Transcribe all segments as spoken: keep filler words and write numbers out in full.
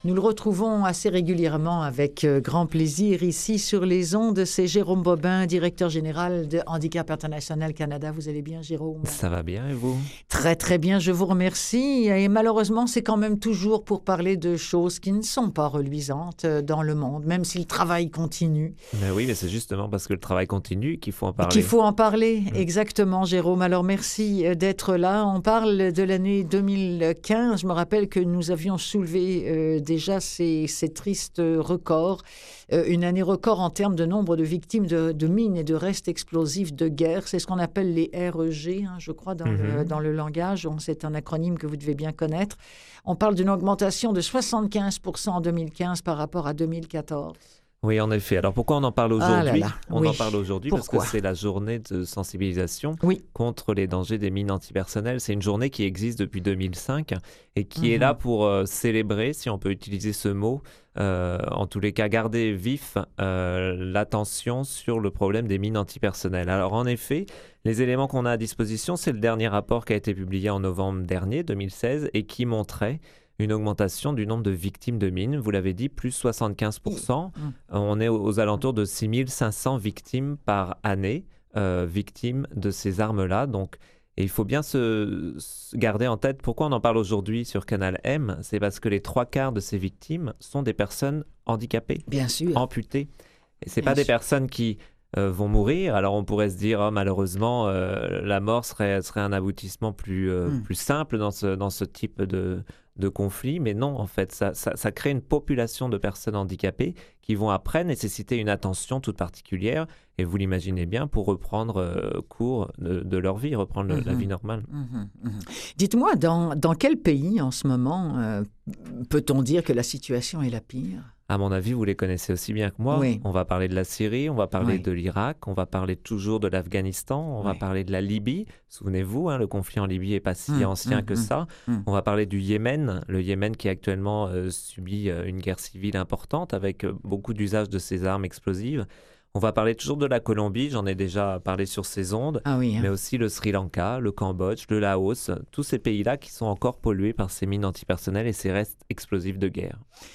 Nous le retrouvons assez régulièrement avec euh, grand plaisir ici sur les ondes. C'est Jérôme Bobin, directeur général de Handicap International Canada. Vous allez bien, Jérôme? Ça va bien, et vous? Très, très bien, je vous remercie. Et malheureusement, c'est quand même toujours pour parler de choses qui ne sont pas reluisantes dans le monde, même si le travail continue. Mais oui, mais c'est justement parce que le travail continue qu'il faut en parler. Qu'il faut en parler, Mmh. exactement, Jérôme. Alors, merci d'être là. On parle de l'année deux mille quinze. Je me rappelle que nous avions soulevé euh, déjà ces, ces tristes records. Euh, une année record en termes de nombre de victimes de, de mines et de restes explosifs de guerre. C'est ce qu'on appelle les R E G, hein, je crois, dans, Mmh. le, dans le langage. C'est un acronyme que vous devez bien connaître. On parle d'une augmentation de soixante-quinze pour cent en deux mille quinze par rapport à deux mille quatorze. Oui, en effet. Alors pourquoi on en parle Ah là aujourd'hui? là, On oui. en parle aujourd'hui parce que Pourquoi? c'est la journée de sensibilisation Oui. contre les dangers des mines antipersonnelles. C'est une journée qui existe depuis deux mille cinq et qui Mhm. est là pour euh, célébrer, si on peut utiliser ce mot, euh, en tous les cas garder vif euh, l'attention sur le problème des mines antipersonnelles. Alors en effet, les éléments qu'on a à disposition, c'est le dernier rapport qui a été publié en novembre dernier, deux mille seize, et qui montrait une augmentation du nombre de victimes de mines. Vous l'avez dit, plus soixante-quinze pour cent. Mmh. On est aux alentours de six mille cinq cents victimes par année, euh, victimes de ces armes-là. Donc, et il faut bien se, se garder en tête pourquoi on en parle aujourd'hui sur Canal M. C'est parce que les trois quarts de ces victimes sont des personnes handicapées, Bien sûr. amputées. Et c'est Bien pas des sûr. personnes qui euh, vont mourir. Alors on pourrait se dire, oh, malheureusement, euh, la mort serait, serait un aboutissement plus, euh, Mm. plus simple dans ce, dans ce type de, de conflit. Mais non, en fait, ça, ça, ça crée une population de personnes handicapées qui vont après nécessiter une attention toute particulière. Et vous l'imaginez bien, pour reprendre euh, cours de, de leur vie, reprendre le- la Mhm. vie normale. Mhm, mhm. Dites-moi, dans, dans quel pays en ce moment euh, peut-on dire que la situation est la pire? À mon avis, vous les connaissez aussi bien que moi. Oui. On va parler de la Syrie, on va parler Oui. de l'Irak, on va parler toujours de l'Afghanistan, on va Oui. parler de la Libye. Souvenez-vous, hein, le conflit en Libye n'est pas si Mm, ancien mm, que mm, ça. mm. On va parler du Yémen, le Yémen qui actuellement euh, subit euh, une guerre civile importante avec euh, beaucoup d'usage de ces armes explosives. On va parler toujours de la Colombie, j'en ai déjà parlé sur ces ondes, Ah oui, hein. mais aussi le Sri Lanka, le Cambodge, le Laos, tous ces pays-là qui sont encore pollués par ces mines antipersonnelles et ces restes explosifs de guerre.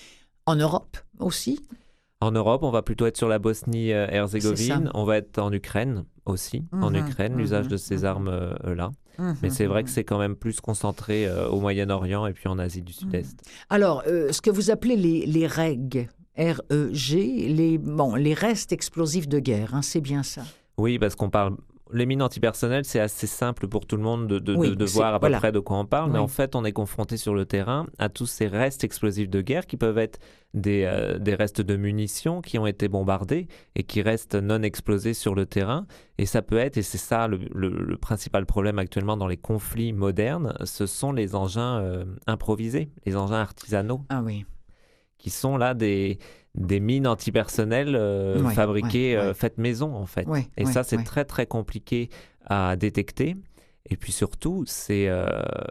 En Europe aussi? En Europe, on va plutôt être sur la C'est ça. Bosnie-Herzégovine. On va être en Ukraine aussi. En Mhm, Ukraine, l'usage mhm, de ces mhm. armes-là. Mhm, Mais c'est vrai que mhm. c'est quand même plus concentré euh, au Moyen-Orient et puis en Asie du Sud-Est. Alors, euh, ce que vous appelez les, les R E G, R E G, les, bon, les restes explosifs de guerre, hein, c'est bien ça. Oui, parce qu'on parle... Les mines antipersonnelles, c'est assez simple pour tout le monde de, de, Oui, de, de c'est- voir à peu voilà. près de quoi on parle. Mais Oui. en fait, on est confronté sur le terrain à tous ces restes explosifs de guerre qui peuvent être des, euh, des restes de munitions qui ont été bombardés et qui restent non explosés sur le terrain. Et ça peut être, et c'est ça le, le, le principal problème actuellement dans les conflits modernes, ce sont les engins euh, improvisés, les engins artisanaux, Ah oui. qui sont là des, des mines antipersonnelles euh, Ouais, fabriquées, ouais, ouais. euh, faites maison en fait. Ouais, Et ouais, ça, c'est ouais. très très compliqué à détecter. Et puis surtout, c'est, euh,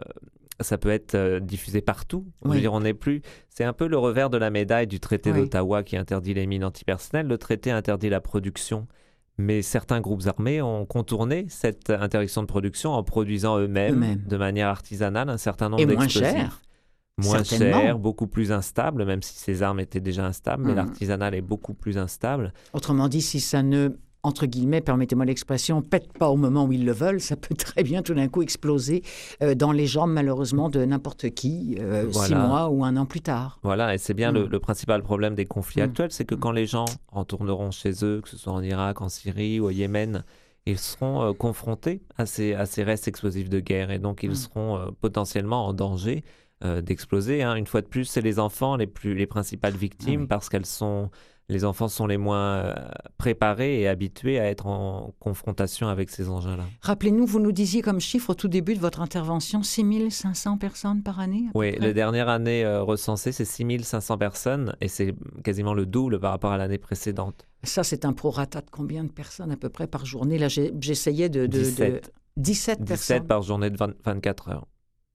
ça peut être euh, diffusé partout. Je veux Oui. dire, on n'est plus. C'est un peu le revers de la médaille du traité Oui. d'Ottawa qui interdit les mines antipersonnelles. Le traité interdit la production. Mais certains groupes armés ont contourné cette interdiction de production en produisant eux-mêmes, Eux-mêmes. de manière artisanale, un certain nombre Et moins d'explosifs. cher. Moins Certainement. cher, beaucoup plus instable, même si ces armes étaient déjà instables, mais Mhm. l'artisanal est beaucoup plus instable. Autrement dit, si ça ne, entre guillemets, permettez-moi l'expression, pète pas au moment où ils le veulent, ça peut très bien tout d'un coup exploser euh, dans les jambes, malheureusement, de n'importe qui, euh, six Voilà. mois ou un an plus tard. Voilà, et c'est bien le, Mm. le principal problème des conflits Mm. actuels, c'est que quand les gens retourneront chez eux, que ce soit en Irak, en Syrie ou au Yémen, ils seront euh, confrontés à ces, à ces restes explosifs de guerre, et donc ils Mm. seront euh, potentiellement en danger euh, d'exploser. Hein. Une fois de plus, c'est les enfants les, plus, les principales victimes, Ah oui. parce qu'elles sont... Les enfants sont les moins euh, préparés et habitués à être en confrontation avec ces engins-là. Rappelez-nous, vous nous disiez comme chiffre au tout début de votre intervention, six mille cinq cents personnes par année à peu Oui, près? la dernière année euh, recensée, c'est six mille cinq cents personnes et c'est quasiment le double par rapport à l'année précédente. Ça, c'est un prorata de combien de personnes à peu près par journée? Là, j'ai- j'essayais de, de, de- dix-sept. dix-sept personnes. dix-sept par journée de vingt vingt-quatre heures.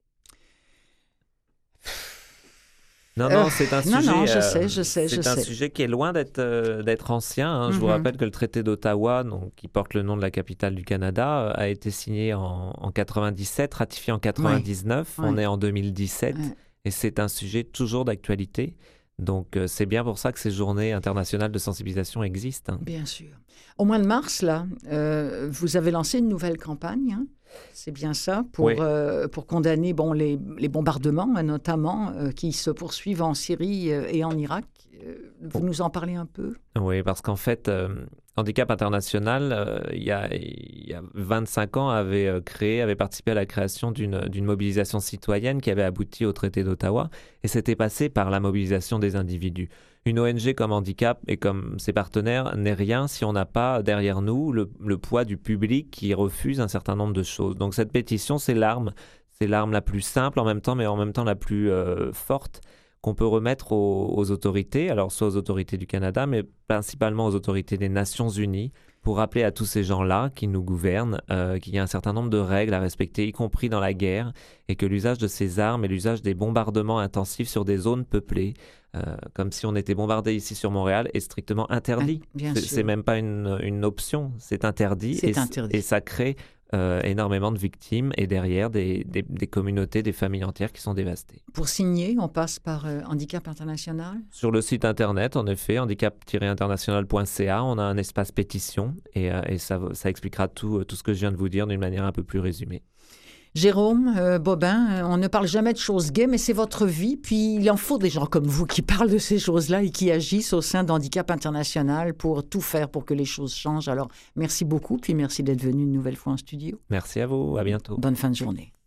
Non, Euh, non, c'est un non, sujet. non, je euh, sais, je sais, c'est je un sais. sujet qui est loin d'être euh, d'être ancien. Hein. Je vous Mhm. rappelle que le traité d'Ottawa, donc, qui porte le nom de la capitale du Canada, euh, a été signé en, en quatre-vingt-dix-sept, ratifié en quatre-vingt-dix-neuf. Ouais. On Ouais. est en deux mille dix-sept. Ouais. et c'est un sujet toujours d'actualité. Donc, euh, c'est bien pour ça que ces journées internationales de sensibilisation existent. Bien sûr. Au mois de mars, là, euh, vous avez lancé une nouvelle campagne, hein? C'est bien ça, pour, Oui. euh, pour condamner bon, les, les bombardements, hein, notamment, euh, qui se poursuivent en Syrie euh, et en Irak. Euh, vous Bon. nous en parlez un peu? Oui, parce qu'en fait, euh, Handicap International, euh, il, y a, il y a vingt-cinq ans, avait euh, créé, avait participé à la création d'une, d'une mobilisation citoyenne qui avait abouti au traité d'Ottawa, et c'était passé par la mobilisation des individus. Une O N G comme Handicap et comme ses partenaires n'est rien si on n'a pas derrière nous le, le poids du public qui refuse un certain nombre de choses. Donc cette pétition, c'est l'arme, c'est l'arme la plus simple en même temps, mais en même temps la plus euh, forte qu'on peut remettre aux, aux autorités, alors soit aux autorités du Canada, mais principalement aux autorités des Nations Unies, pour rappeler à tous ces gens-là qui nous gouvernent euh, qu'il y a un certain nombre de règles à respecter, y compris dans la guerre, et que l'usage de ces armes et l'usage des bombardements intensifs sur des zones peuplées, euh, comme si on était bombardé ici sur Montréal, est strictement interdit. Ah, bien c'est, sûr. c'est même pas une, une option, c'est interdit. C'est et, interdit. Et ça crée euh, énormément de victimes et derrière des, des, des communautés, des familles entières qui sont dévastées. Pour signer, on passe par euh, Handicap International? Sur le site internet, en effet, handicap tiret international point c a, on a un espace pétition et, euh, et ça, ça expliquera tout, tout ce que je viens de vous dire d'une manière un peu plus résumée. Jérôme euh, Bobin, euh, on ne parle jamais de choses gaies, mais c'est votre vie. Puis il en faut des gens comme vous qui parlent de ces choses-là et qui agissent au sein d'Handicap International pour tout faire pour que les choses changent. Alors, merci beaucoup, puis merci d'être venu une nouvelle fois en studio. Merci à vous, à bientôt. Bonne fin de journée.